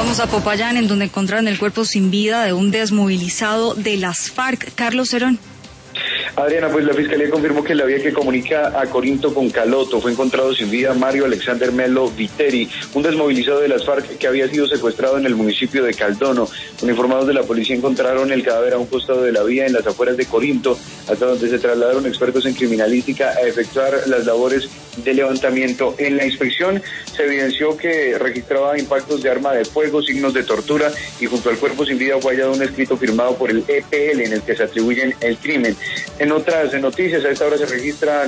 Vamos a Popayán, en donde encontraron el cuerpo sin vida de un desmovilizado de las FARC. Carlos Herón. Adriana, pues la Fiscalía confirmó que la vía que comunica a Corinto con Caloto fue encontrado sin vida Mario Alexander Melo Viteri, un desmovilizado de las FARC que había sido secuestrado en el municipio de Caldono. Uniformados de la policía encontraron el cadáver a un costado de la vía en las afueras de Corinto, hasta donde se trasladaron expertos en criminalística a efectuar las labores de levantamiento. En la inspección se evidenció que registraba impactos de arma de fuego, signos de tortura, y junto al cuerpo sin vida fue hallado un escrito firmado por el EPL en el que se atribuyen el crimen. En otras noticias, a esta hora se registran